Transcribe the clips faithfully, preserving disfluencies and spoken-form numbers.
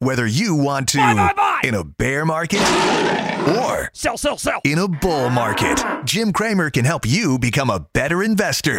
Whether you want to buy, buy, buy. in a bear market or sell, sell, sell. in a bull market, Jim Cramer can help you become a better investor.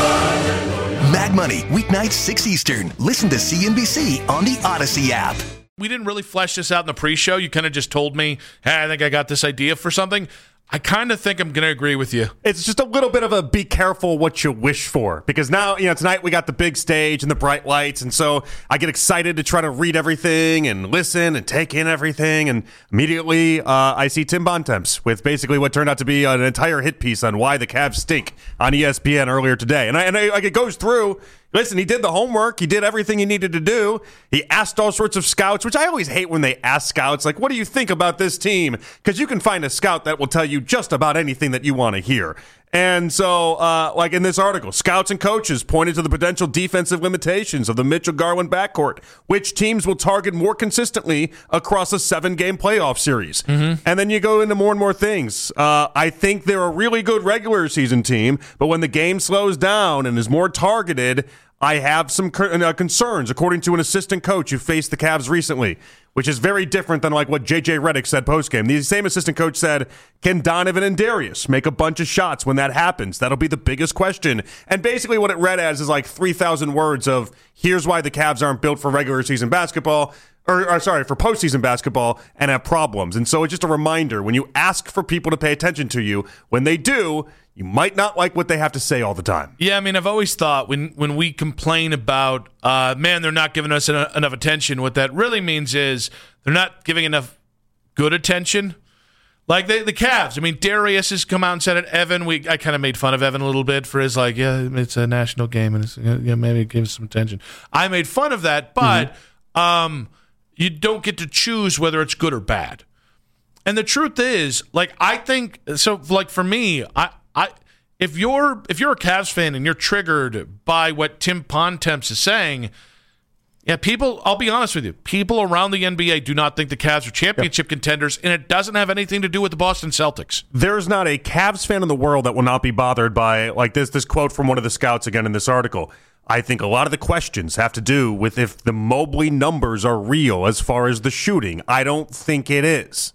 Mag Money, weeknights six Eastern. Listen to C N B C on the Odyssey app. We didn't really flesh this out in the pre-show. You kind of just told me, hey, I think I got this idea for something. I kind of think I'm going to agree with you. It's just a little bit of a be careful what you wish for. Because now, you know, tonight we got the big stage and the bright lights. And so I get excited to try to read everything and listen and take in everything. And immediately uh, I see Tim Bontemps with basically what turned out to be an entire hit piece on why the Cavs stink on E S P N earlier today. And, I, and I, like it goes through... Listen, he did the homework. He did everything he needed to do. He asked all sorts of scouts, which I always hate when they ask scouts, like, what do you think about this team? Because you can find a scout that will tell you just about anything that you want to hear. And so, uh, like in this article, scouts and coaches pointed to the potential defensive limitations of the Mitchell-Garland backcourt, which teams will target more consistently across a seven-game playoff series. Mm-hmm. And then you go into more and more things. Uh, I think they're a really good regular season team, but when the game slows down and is more targeted, I have some uh, concerns, according to an assistant coach who faced the Cavs recently, which is very different than like what J J Redick said postgame. The same assistant coach said, can Donovan and Darius make a bunch of shots when that happens? That'll be the biggest question. And basically what it read as is like three thousand words of, here's why the Cavs aren't built for regular season basketball, or, or sorry, for postseason basketball and have problems. And so it's just a reminder, when you ask for people to pay attention to you, when they do, you might not like what they have to say all the time. Yeah, I mean, I've always thought when, when we complain about, uh, man, they're not giving us en- enough attention, what that really means is they're not giving enough good attention. Like they, the Cavs, I mean, Darius has come out and said it. Evan, we I kind of made fun of Evan a little bit for his, like, yeah, it's a national game, and it's, yeah, maybe give us some attention. I made fun of that, but mm-hmm. um, you don't get to choose whether it's good or bad. And the truth is, like, I think, so, like, for me, I, I if you're if you're a Cavs fan and you're triggered by what Tim Bontemps is saying, yeah, people, I'll be honest with you, people around the N B A do not think the Cavs are championship yep. contenders, and it doesn't have anything to do with the Boston Celtics. There's not a Cavs fan in the world that will not be bothered by, like, this this quote from one of the scouts again in this article. I think a lot of the questions have to do with if the Mobley numbers are real as far as the shooting. I don't think it is.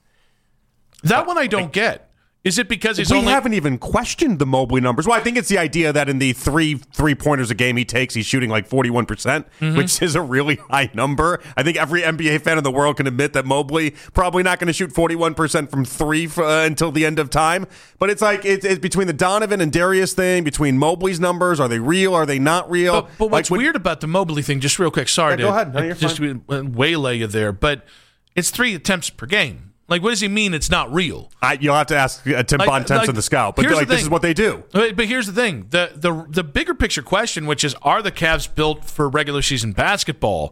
That one I don't I, get. Is it because he's we only... haven't even questioned the Mobley numbers. Well, I think it's the idea that in the three three-pointers a game he takes, he's shooting like forty-one percent, mm-hmm. which is a really high number. I think every N B A fan in the world can admit that Mobley probably not going to shoot forty-one percent from three for, uh, until the end of time. But it's like, it's, it's between the Donovan and Darius thing, between Mobley's numbers, are they real, are they not real? But, but what's like, weird when, about the Mobley thing, just real quick, sorry yeah, to go ahead. No, you're just fine. waylay you there, but it's three attempts per game. Like, what does he mean it's not real? I, you'll have to ask uh, Tim like, Bontemps like, and the scout, but like, this is what they do. But, but here's the thing. The, the the bigger picture question, which is, are the Cavs built for regular season basketball?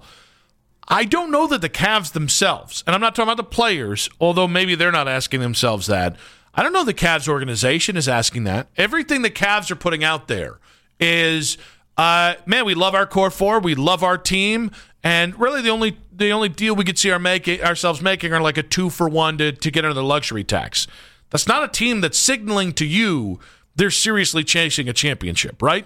I don't know that the Cavs themselves, and I'm not talking about the players, although maybe they're not asking themselves that. I don't know the Cavs organization is asking that. Everything the Cavs are putting out there is, uh, man, we love our core four, we love our team, and really the only the only deal we could see our make, ourselves making are like a two for one to, to get under the luxury tax. That's not a team that's signaling to you they're seriously chasing a championship, right?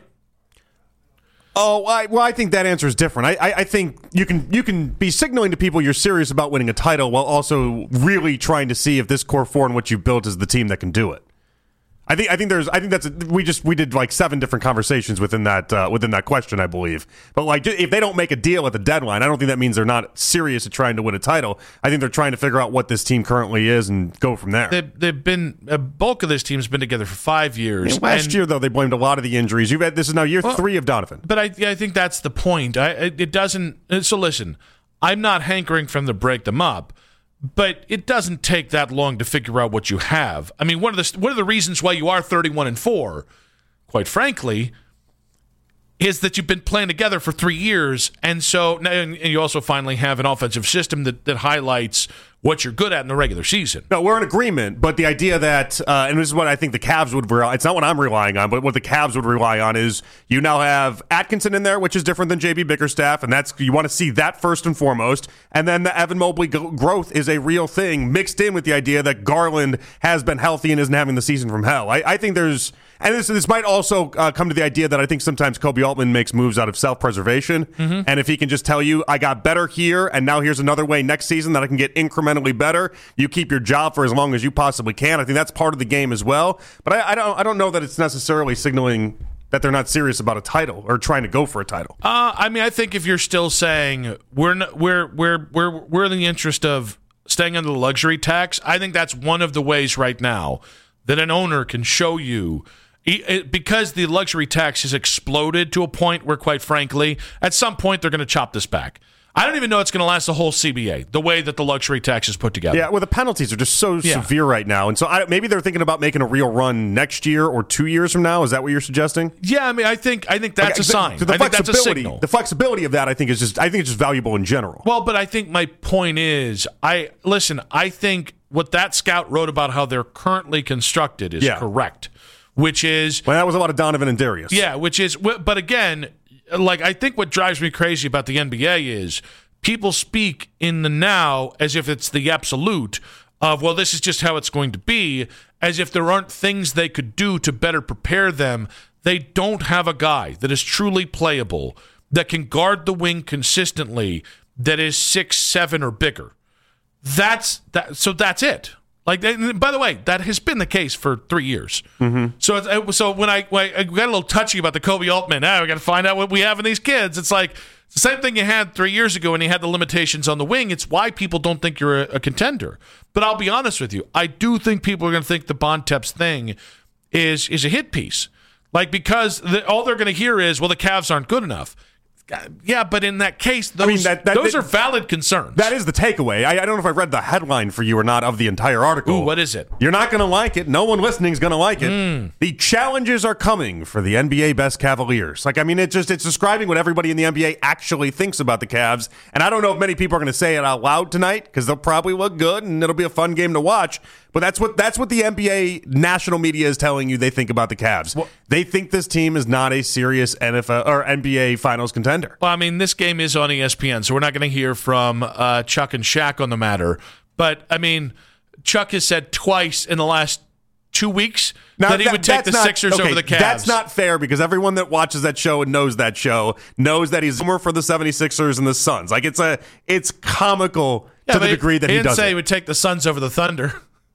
Oh, I, well, I think that answer is different. I, I, I think you can you can be signaling to people you're serious about winning a title while also really trying to see if this core four and what you've built is the team that can do it. I think I think there's I think that's a, we just we did like seven different conversations within that uh, within that question, I believe. But like, if they don't make a deal at the deadline, I don't think that means they're not serious at trying to win a title. I think they're trying to figure out what this team currently is and go from there. They've, they've been a bulk of this team's been together for five years. Yeah, last and, year though, they blamed a lot of the injuries. You've had this is now year well, three of Donovan. But I I think that's the point. I it doesn't. So listen, I'm not hankering for them to break them up. But it doesn't take that long to figure out what you have. I mean, one of the one of the reasons why you are thirty-one and four, quite frankly, is that you've been playing together for three years, and so and you also finally have an offensive system that, that highlights what you're good at in the regular season. No, we're in agreement, but the idea that, uh, and this is what I think the Cavs would rely, it's not what I'm relying on, but what the Cavs would rely on is you now have Atkinson in there, which is different than J B Bickerstaff, and that's you want to see that first and foremost, and then the Evan Mobley g- growth is a real thing, mixed in with the idea that Garland has been healthy and isn't having the season from hell. I, I think there's, And this this might also uh, come to the idea that I think sometimes Kobe Altman makes moves out of self-preservation. Mm-hmm. And if he can just tell you, I got better here, and now here's another way next season that I can get incrementally better, you keep your job for as long as you possibly can. I think that's part of the game as well. But I, I don't I don't know that it's necessarily signaling that they're not serious about a title or trying to go for a title. Uh, I mean, I think if you're still saying we're not, we're we're we're we're in the interest of staying under the luxury tax, I think that's one of the ways right now that an owner can show you, because the luxury tax has exploded to a point where, quite frankly, at some point they're going to chop this back. I don't even know it's going to last the whole C B A, the way that the luxury tax is put together. Yeah, well, the penalties are just so yeah. severe right now. And so I, maybe they're thinking about making a real run next year or two years from now. Is that what you're suggesting? Yeah, I mean, I think I think that's okay, a sign. The, the I think that's a signal. The flexibility of that, I think, is just I think it's just valuable in general. Well, but I think my point is, I listen, I think what that scout wrote about how they're currently constructed is yeah. correct, which is... Well, that was a lot of Donovan and Darius. Yeah, which is... But again, like I think what drives me crazy about the N B A is... people speak in the now as if it's the absolute of, well, this is just how it's going to be, as if there aren't things they could do to better prepare them. They don't have a guy that is truly playable, that can guard the wing consistently, that is six, seven, or bigger. That's that. So that's it. Like, by the way, that has been the case for three years. Mm-hmm. So, it's, so when I, when I got a little touchy about the Kobe Altman, now ah, we got to find out what we have in these kids. It's like it's the same thing you had three years ago when you had the limitations on the wing. It's why people don't think you're a, a contender. But I'll be honest with you, I do think people are going to think the Bontemps thing is is a hit piece. Like, because the, all they're going to hear is, well, the Cavs aren't good enough. Yeah, but in that case, those, I mean, that, that, those that, are valid concerns. That is the takeaway. I, I don't know if I read the headline for you or not of the entire article. Ooh, what is it? You're not going to like it. No one listening is going to like it. Mm. The challenges are coming for the N B A best Cavaliers. Like, I mean, it just it's describing what everybody in the N B A actually thinks about the Cavs. And I don't know if many people are going to say it out loud tonight because they'll probably look good and it'll be a fun game to watch. But that's what that's what the N B A national media is telling you they think about the Cavs. Well, they think this team is not a serious N F L or N B A Finals contender. Well, I mean, this game is on E S P N, so we're not going to hear from uh, Chuck and Shaq on the matter. But I mean, Chuck has said twice in the last two weeks now, that he that, would take the not, Sixers okay, over the Cavs. That's not fair because everyone that watches that show and knows that show knows that he's more for the seventy-sixers and the Suns. Like, it's a it's comical yeah, to the degree that he, he does. He didn't say it. he would take the Suns over the Thunder.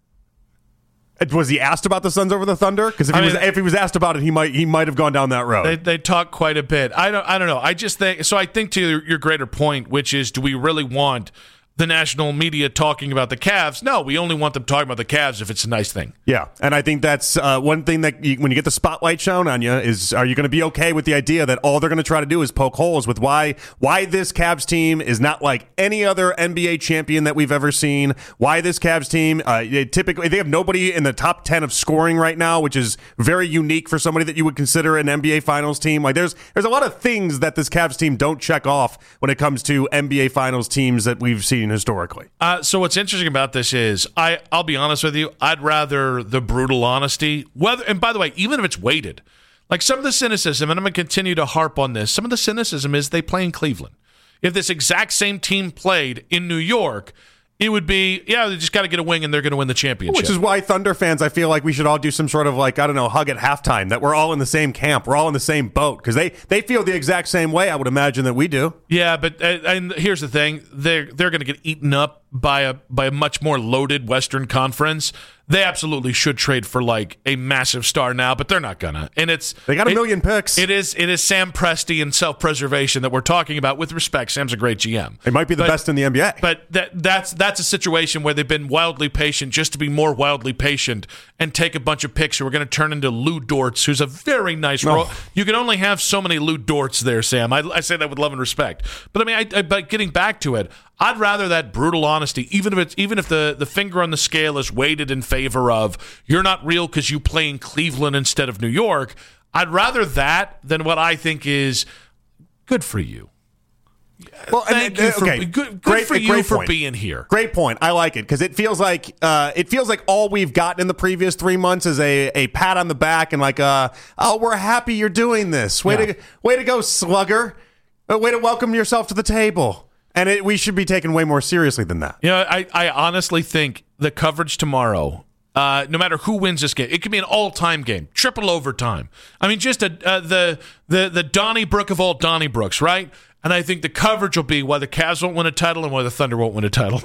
Was he asked about the Suns over the Thunder? Because if, he was, if he was asked about it, he might he might have gone down that road. They they talk quite a bit. I don't I don't know. I just think so. I think to your, your greater point, which is, do we really want the national media talking about the Cavs? No, we only want them talking about the Cavs if it's a nice thing. Yeah, and I think that's uh, one thing that you, when you get the spotlight shown on you is, are you going to be okay with the idea that all they're going to try to do is poke holes with why why this Cavs team is not like any other N B A champion that we've ever seen? Why this Cavs team uh, typically they have nobody in the top ten of scoring right now, which is very unique for somebody that you would consider an N B A Finals team. Like, there's there's a lot of things that this Cavs team don't check off when it comes to N B A Finals teams that we've seen historically. Uh, so what's interesting about this is, I, I'll be honest with you, I'd rather the brutal honesty, whether, and by the way, even if it's weighted, like some of the cynicism, and I'm going to continue to harp on this, some of the cynicism is they play in Cleveland. If this exact same team played in New York, it would be, yeah, they just got to get a wing and they're going to win the championship. Which is why Thunder fans, I feel like we should all do some sort of, like, I don't know, hug at halftime, that we're all in the same camp. We're all in the same boat because they, they feel the exact same way, I would imagine, that we do. Yeah, but uh, and here's the thing. They're, they're going to get eaten up by a by a much more loaded Western Conference. They absolutely should trade for like a massive star now, but they're not gonna. And it's they got a it, million picks. It is it is Sam Presti and self-preservation that we're talking about. With respect, Sam's a great G M. It might be the but, best in the N B A. But that that's that's a situation where they've been wildly patient just to be more wildly patient and take a bunch of picks who are going to turn into Lou Dortz, who's a very nice no. role. You can only have so many Lou Dortz there, Sam. I, I say that with love and respect. But I mean, I, I, but getting back to it, I'd rather that brutal honesty, even if it's even if the, the finger on the scale is weighted in favor of you're not real because you play in Cleveland instead of New York. I'd rather that than what I think is good for you. Well, Thank and, you for okay. good, good great, for you great for point. being here. Great point. I like it because it feels like uh, it feels like all we've gotten in the previous three months is a, a pat on the back and like, uh, oh, we're happy you're doing this. Way yeah. to way to go, slugger. Uh, way to welcome yourself to the table. And it, we should be taken way more seriously than that. You know, I, I honestly think the coverage tomorrow, Uh, no matter who wins this game, it could be an all-time game, triple overtime. I mean, just a, uh, the the the Donnybrook of all Donnybrooks, right? And I think the coverage will be why the Cavs won't win a title and why the Thunder won't win a title.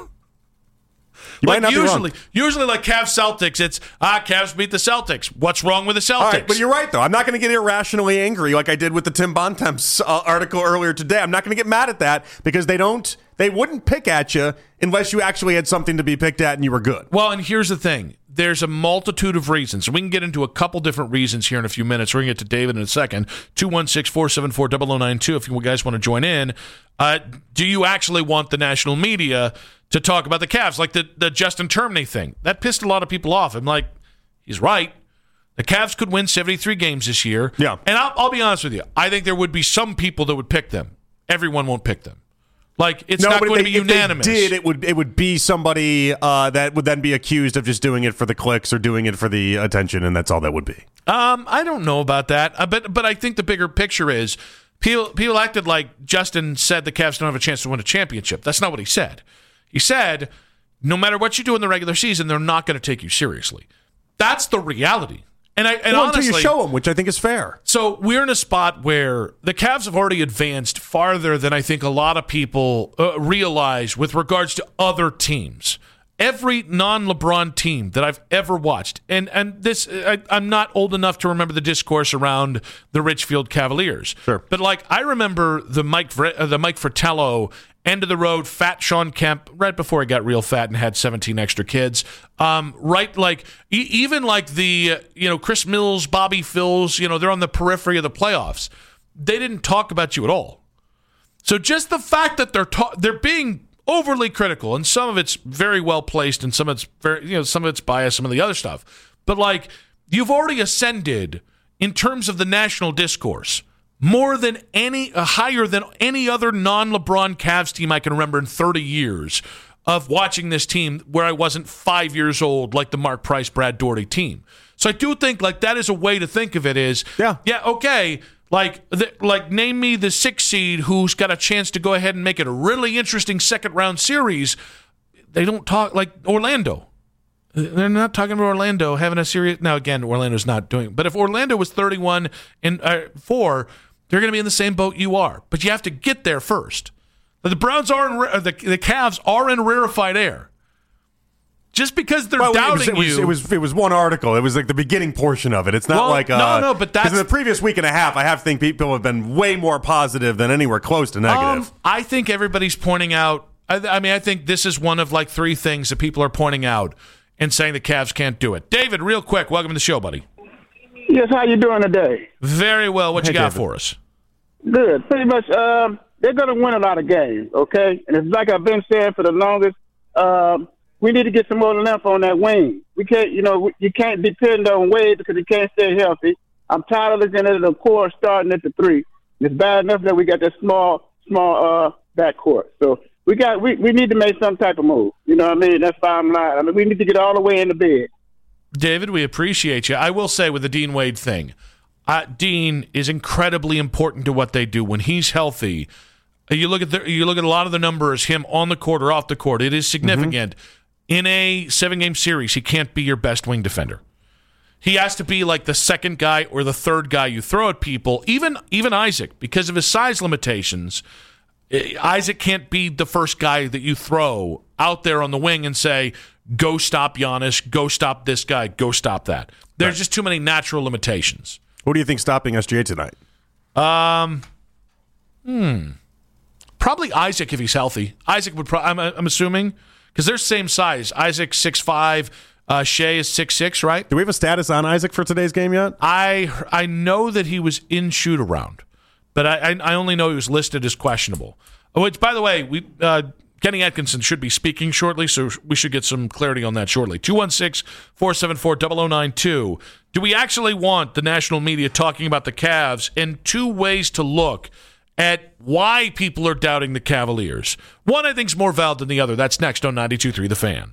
You like might not usually, be wrong. usually like Cavs Celtics, it's ah Cavs beat the Celtics. What's wrong with the Celtics? All right, but you're right though. I'm not going to get irrationally angry like I did with the Tim Bontemps uh, article earlier today. I'm not going to get mad at that because they don't. They wouldn't pick at you unless you actually had something to be picked at and you were good. Well, and here's the thing. There's a multitude of reasons. We can get into a couple different reasons here in a few minutes. We're going to get to David in a second. two one six, four seven four, zero zero nine two if you guys want to join in. Uh, do you actually want the national media to talk about the Cavs? Like the, the Justin Termine thing. That pissed a lot of people off. I'm like, he's right. The Cavs could win seventy-three games this year. Yeah. And I'll, I'll be honest with you. I think there would be some people that would pick them. Everyone won't pick them. Like, it's no, not but going if to they, be unanimous. If they did, it would it would be somebody uh, that would then be accused of just doing it for the clicks or doing it for the attention, and that's all that would be. Um, I don't know about that, uh, but but I think the bigger picture is people people acted like Justin said the Cavs don't have a chance to win a championship. That's not what he said. He said no matter what you do in the regular season, they're not going to take you seriously. That's the reality. And I and well, honestly, until you show them, which I think is fair. So we're in a spot where the Cavs have already advanced farther than I think a lot of people uh, realize with regards to other teams. Every non-LeBron team that I've ever watched, and and this, I, I'm not old enough to remember the discourse around the Richfield Cavaliers. Sure. But like I remember the Mike uh, the Mike Fratello end of the road, fat Sean Kemp, right before he got real fat and had seventeen extra kids. Um, right, like e- even like the uh, you know Chris Mills, Bobby Phills, you know they're on the periphery of the playoffs. They didn't talk about you at all. So just the fact that they're ta- they're being overly critical, and some of it's very well placed, and some of it's very you know some of it's biased, some of the other stuff. But like you've already ascended in terms of the national discourse. More than any, uh, higher than any other non-LeBron Cavs team I can remember in thirty years of watching this team where I wasn't five years old like the Mark Price, Brad Daugherty team. So I do think like that is a way to think of it is, yeah, yeah, okay, like the, like name me the sixth seed who's got a chance to go ahead and make it a really interesting second round series. They don't talk like Orlando. They're not talking about Orlando having a serious. Now again, Orlando's not doing it. But if Orlando was thirty-one and uh, four. They're going to be in the same boat you are, but you have to get there first. The Browns are in the the Cavs are in rarefied air. Just because they're well, doubting it was, you, it was, it was it was one article. It was like the beginning portion of it. It's not well, like uh, no, no, but that's in the previous week and a half. I have to think people have been way more positive than anywhere close to negative. Um, I think everybody's pointing out. I, I mean, I think this is one of like three things that people are pointing out and saying the Cavs can't do it. David, real quick, welcome to the show, buddy. Yes, how you doing today? Very well. What Hey, you got David. for us? Good. Pretty much, um, they're going to win a lot of games, okay? And it's like I've been saying for the longest, um, we need to get some more length on that wing. We can't, you know, you can't depend on Wade because he can't stay healthy. I'm tired of looking at the core starting at the three. It's bad enough that we got that small, small uh, backcourt. So we got, we, we need to make some type of move. You know what I mean? That's bottom line. I mean, we need to get all the way in the bed. David, we appreciate you. I will say with the Dean Wade thing, uh, Dean is incredibly important to what they do. When he's healthy, you look at the, you look at a lot of the numbers, him on the court or off the court, it is significant. Mm-hmm. In a seven-game series, he can't be your best wing defender. He has to be like the second guy or the third guy you throw at people, even even Isaac, because of his size limitations. Isaac can't be the first guy that you throw out there on the wing and say, go stop Giannis, go stop this guy, go stop that. There's right. just too many natural limitations. Who do you think stopping S G A tonight? Um, hmm. Probably Isaac if he's healthy. Isaac would probably, I'm, I'm assuming, because they're same size. Isaac six five, uh, Shea is six six, right? Do we have a status on Isaac for today's game yet? I I know that he was in shoot-around, but I, I only know he was listed as questionable. Which, by the way, we uh, Kenny Atkinson should be speaking shortly, so we should get some clarity on that shortly. two one six, four seven four, zero zero nine two. Do we actually want the national media talking about the Cavs and two ways to look at why people are doubting the Cavaliers? One, I think, is more valid than the other. That's next on ninety-two point three The Fan.